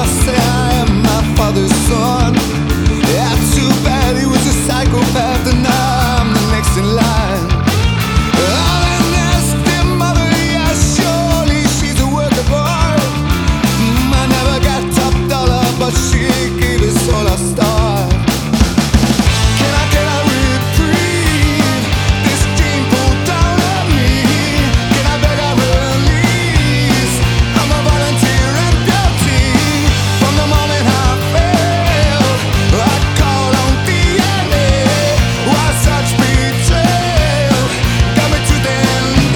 say I am my father's son. Yeah, too bad he was a psychopath and I'm the next in line. Oh, that nasty mother, yeah, surely she's a work of art. I never got top dollar, but she gave us all our start. Can I reprieve this dream pulled down on me? Can I beg a release? I'm a volunteer and guilty. From the moment I failed, I call on DNA. Why such betrayal got me to the end?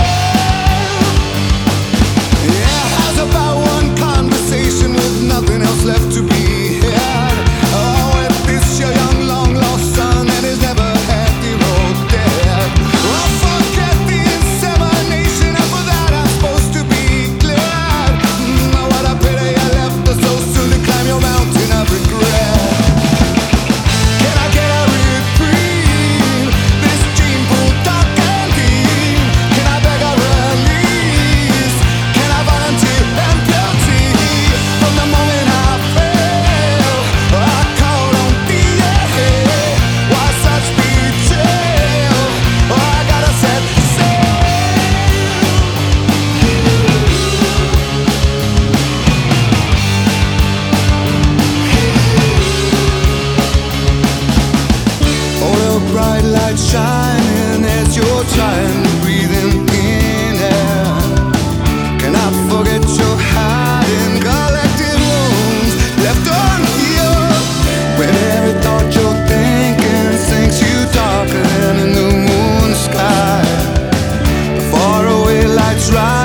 Yeah, how's about one conversation with nothing else left to be had? Oh, if this your young long lost son and he's never had the old dad. Oh, forget the insemination, and for that I'm supposed to be glad. What a pity you left us so soon to climb your mountain of regret. Can I get a reprieve? This dream pool dark and deep. Can I beg a release? Can I volunteer and guilty? From the moment I fail, I call on DNA. Why such betrayal? I gotta set sail. Oh, the bright light shining as you're trying to breathe in air. Can I forget your hiding collected wounds left unhealed? When every thought you're thinking sinks you darker than a new moon sky. The faraway lights rise.